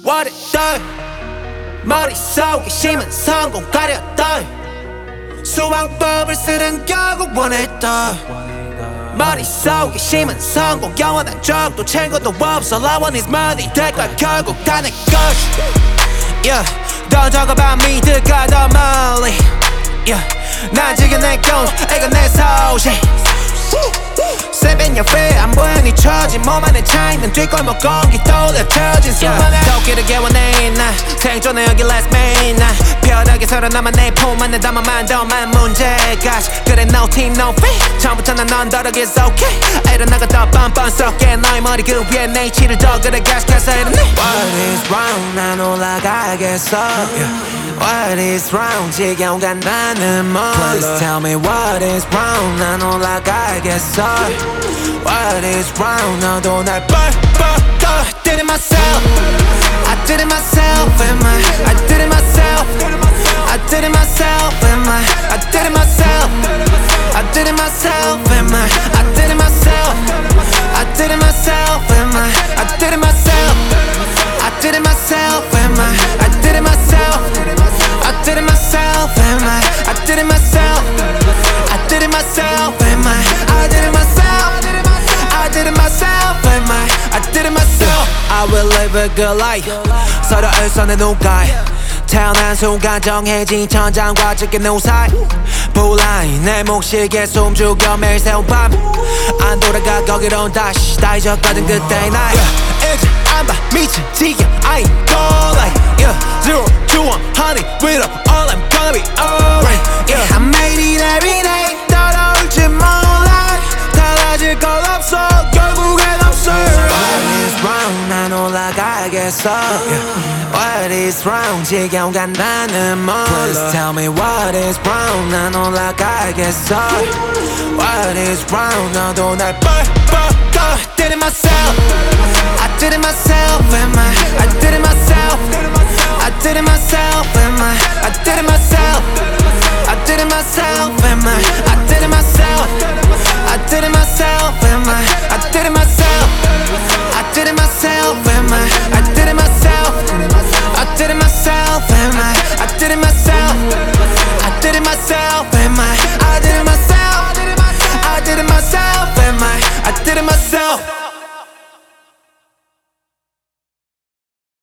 What it do? 머릿속에 심은 성공 가렸다. 수왕법을 쓰는 결국 원했다. 머릿속에 심은 성공 영원한 적도 친구도 없어. All I want is money. 대가 결국 다 내 것이. Yeah. 더 적어봐 미드가 더 멀리. Yeah. 난 지금 내 건 이건 내 소식. Slip in your feet 안 보여 네 처지 몸 안에 차있는 뒷골목 공기 떠올려 터진 수많은 도끼를 개원해 나 생존해 여기 last main 나 편하게 살아남아 내 품 안에 담아만 더만 문제가 그래 no team no fee 처음부터 난 언더럭 is okay 일어나가 더 뻔뻔 썩게 너의 머리 그 위에 내 치를 더 그래 계속해서 일어나 What is wrong 난 올라가겠어 What is wrong 지겨운 간다는 뭐 Please tell me what is wrong 난 올라가겠어 What is wrong 너도 날 I did it myself I did it myself I did it myself I did it myself I did it myself I did it myself I did it myself I did it myself I did it myself I did it myself I did it myself I did it myself I did it myself I did it myself I did it myself I did it myself I did it myself I will live a good life 서로의 손에 누가 태어난 순간 정해진 천장과 짙게 누사이 불안이 내 몫이게 숨죽여 매일 새운 밤 안 돌아가 거기론 다시 다 잊었거든 그때의 날 이제 안 봐 미친 지겨 I ain't go like yeah 0 to 100 with up all I'm gonna be alright yeah I made it every day 따라올지 몰라 달라질 건 없어 결국엔 없어 What is wrong 난 올라가겠어 What is wrong 지겨운 간다는 몰라 Please tell me what is wrong 난 올라가겠어 What is wrong 너도 날 I did it myself I did it myself I did it myself I did it myself I did